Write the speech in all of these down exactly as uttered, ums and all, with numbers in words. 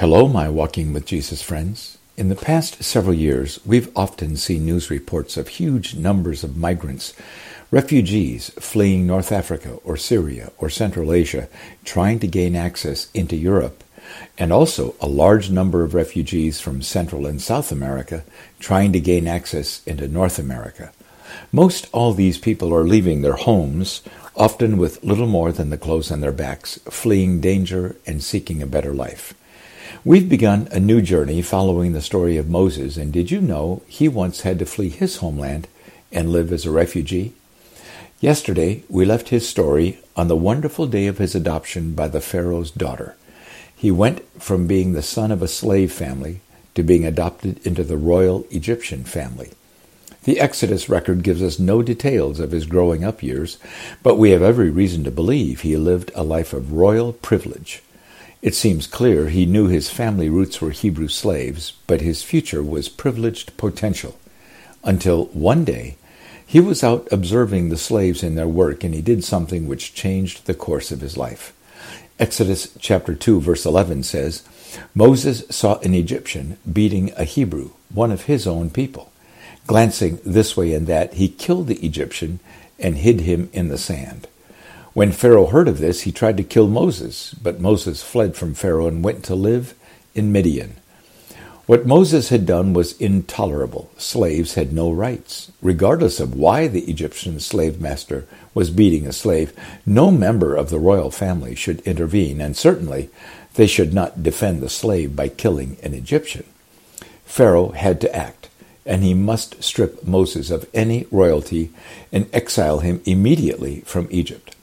Hello, my Walking with Jesus friends. In the past several years, we've often seen news reports of huge numbers of migrants, refugees fleeing North Africa or Syria or Central Asia, trying to gain access into Europe, and also a large number of refugees from Central and South America trying to gain access into North America. Most all these people are leaving their homes, often with little more than the clothes on their backs, fleeing danger and seeking a better life. We've begun a new journey following the story of Moses, and did you know he once had to flee his homeland and live as a refugee? Yesterday, we left his story on the wonderful day of his adoption by the Pharaoh's daughter. He went from being the son of a slave family to being adopted into the royal Egyptian family. The Exodus record gives us no details of his growing up years, but we have every reason to believe he lived a life of royal privilege. It seems clear he knew his family roots were Hebrew slaves, but his future was privileged potential. Until one day, he was out observing the slaves in their work, and he did something which changed the course of his life. Exodus chapter two, verse eleven says, Moses saw an Egyptian beating a Hebrew, one of his own people. Glancing this way and that, he killed the Egyptian and hid him in the sand. When Pharaoh heard of this, he tried to kill Moses, but Moses fled from Pharaoh and went to live in Midian. What Moses had done was intolerable. Slaves had no rights. Regardless of why the Egyptian slave master was beating a slave, no member of the royal family should intervene, and certainly they should not defend the slave by killing an Egyptian. Pharaoh had to act, and he must strip Moses of any royalty and exile him immediately from Egypt.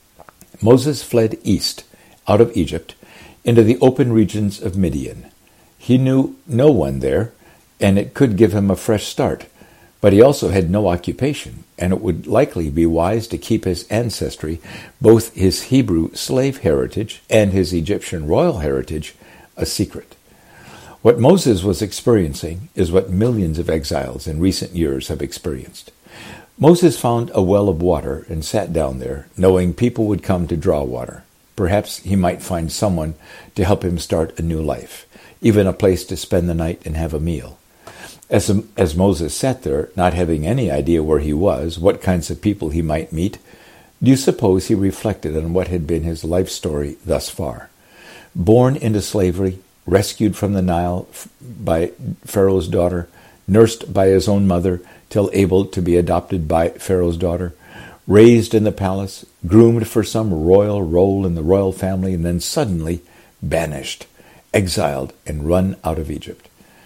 Moses fled east, out of Egypt, into the open regions of Midian. He knew no one there, and it could give him a fresh start, but he also had no occupation, and it would likely be wise to keep his ancestry, both his Hebrew slave heritage and his Egyptian royal heritage, a secret. What Moses was experiencing is what millions of exiles in recent years have experienced. Moses found a well of water and sat down there, knowing people would come to draw water. Perhaps he might find someone to help him start a new life, even a place to spend the night and have a meal. As, as Moses sat there, not having any idea where he was, what kinds of people he might meet, do you suppose he reflected on what had been his life story thus far? Born into slavery, rescued from the Nile by Pharaoh's daughter, nursed by his own mother till able to be adopted by Pharaoh's daughter, raised in the palace, groomed for some royal role in the royal family, and then suddenly banished, exiled, and run out of Egypt.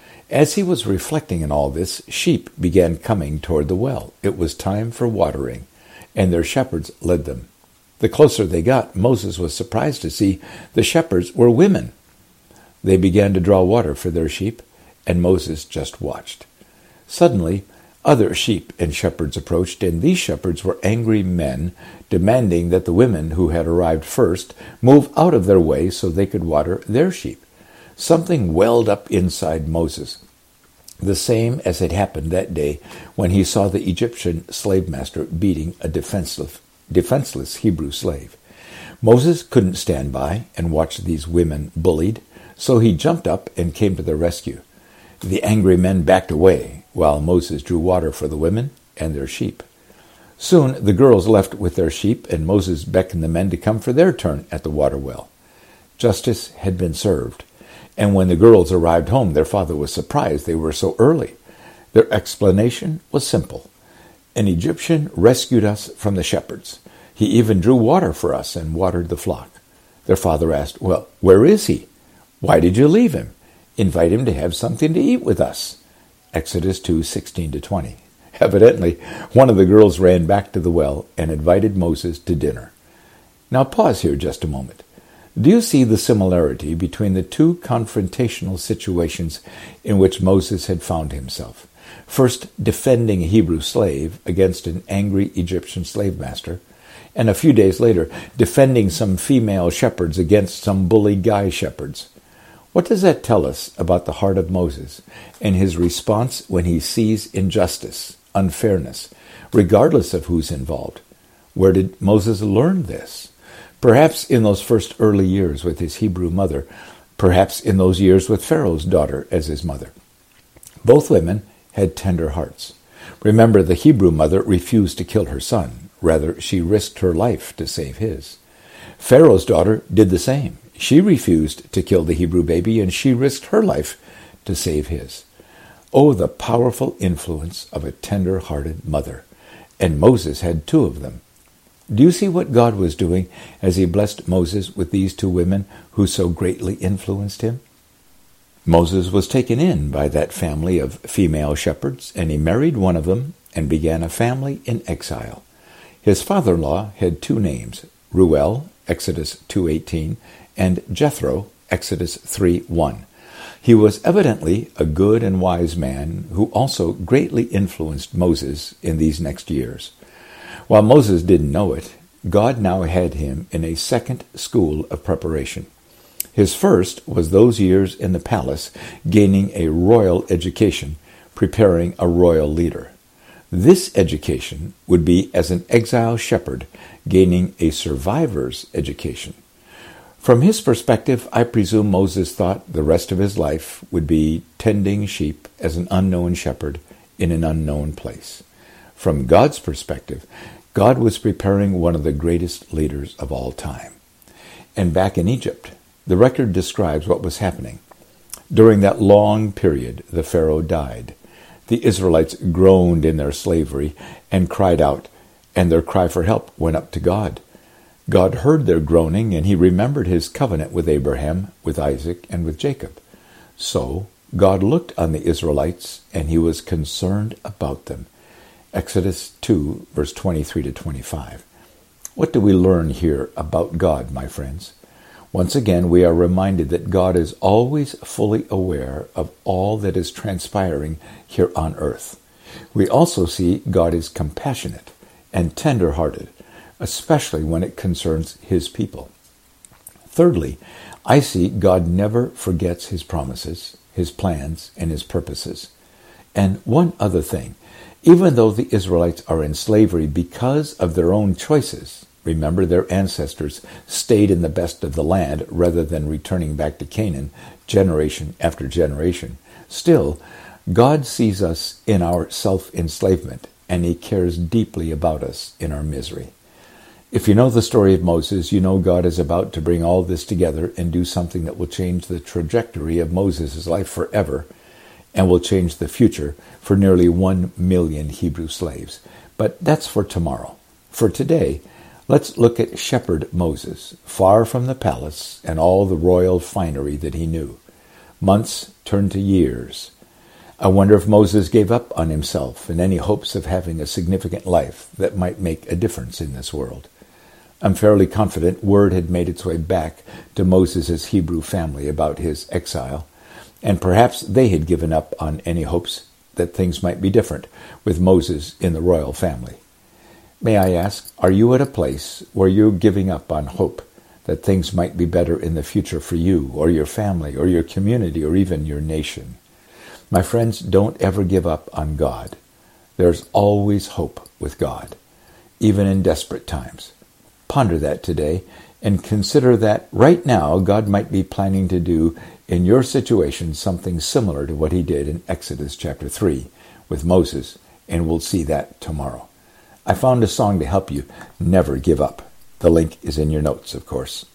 As he was reflecting on all this, sheep began coming toward the well. It was time for watering, and their shepherds led them. The closer they got, Moses was surprised to see the shepherds were women. They began to draw water for their sheep, and Moses just watched. Suddenly, other sheep and shepherds approached, and these shepherds were angry men, demanding that the women who had arrived first move out of their way so they could water their sheep. Something welled up inside Moses, the same as had happened that day when he saw the Egyptian slave master beating a defenseless, defenseless Hebrew slave. Moses couldn't stand by and watch these women bullied, so he jumped up and came to their rescue. The angry men backed away, while Moses drew water for the women and their sheep. Soon the girls left with their sheep, and Moses beckoned the men to come for their turn at the water well. Justice had been served, and when the girls arrived home, their father was surprised they were so early. Their explanation was simple. An Egyptian rescued us from the shepherds. He even drew water for us and watered the flock. Their father asked, "Well, where is he? Why did you leave him? Invite him to have something to eat with us." Exodus two, sixteen to twenty. Evidently, one of the girls ran back to the well and invited Moses to dinner. Now pause here just a moment. Do you see the similarity between the two confrontational situations in which Moses had found himself? First, defending a Hebrew slave against an angry Egyptian slave master, and a few days later, defending some female shepherds against some bully guy shepherds. What does that tell us about the heart of Moses and his response when he sees injustice, unfairness, regardless of who's involved? Where did Moses learn this? Perhaps in those first early years with his Hebrew mother, perhaps in those years with Pharaoh's daughter as his mother. Both women had tender hearts. Remember, the Hebrew mother refused to kill her son. Rather, she risked her life to save his. Pharaoh's daughter did the same. She refused to kill the Hebrew baby, and she risked her life to save his. Oh, the powerful influence of a tender-hearted mother. And Moses had two of them. Do you see what God was doing as he blessed Moses with these two women who so greatly influenced him? Moses was taken in by that family of female shepherds, and he married one of them and began a family in exile. His father-in-law had two names, Reuel, Exodus two eighteen, and Jethro, Exodus three one. He was evidently a good and wise man who also greatly influenced Moses in these next years. While Moses didn't know it, God now had him in a second school of preparation. His first was those years in the palace, gaining a royal education, preparing a royal leader. This education would be as an exile shepherd, gaining a survivor's education. From his perspective, I presume Moses thought the rest of his life would be tending sheep as an unknown shepherd in an unknown place. From God's perspective, God was preparing one of the greatest leaders of all time. And back in Egypt, the record describes what was happening. During that long period, the Pharaoh died. The Israelites groaned in their slavery and cried out, and their cry for help went up to God. God heard their groaning, and he remembered his covenant with Abraham, with Isaac, and with Jacob. So God looked on the Israelites, and he was concerned about them. Exodus two, verse twenty-three to twenty-five. What do we learn here about God, my friends? Once again, we are reminded that God is always fully aware of all that is transpiring here on earth. We also see God is compassionate and tender-hearted, especially when it concerns his people. Thirdly, I see God never forgets his promises, his plans, and his purposes. And one other thing, even though the Israelites are in slavery because of their own choices, remember, their ancestors stayed in the best of the land rather than returning back to Canaan generation after generation. Still, God sees us in our self-enslavement, and he cares deeply about us in our misery. If you know the story of Moses, you know God is about to bring all this together and do something that will change the trajectory of Moses' life forever and will change the future for nearly one million Hebrew slaves. But that's for tomorrow. For today, let's look at shepherd Moses, far from the palace and all the royal finery that he knew. Months turned to years. I wonder if Moses gave up on himself and any hopes of having a significant life that might make a difference in this world. I'm fairly confident word had made its way back to Moses' Hebrew family about his exile, and perhaps they had given up on any hopes that things might be different with Moses in the royal family. May I ask, are you at a place where you're giving up on hope that things might be better in the future for you or your family or your community or even your nation? My friends, don't ever give up on God. There's always hope with God, even in desperate times. Ponder that today and consider that right now God might be planning to do in your situation something similar to what he did in Exodus chapter three with Moses, and we'll see that tomorrow. I found a song to help you never give up. The link is in your notes, of course.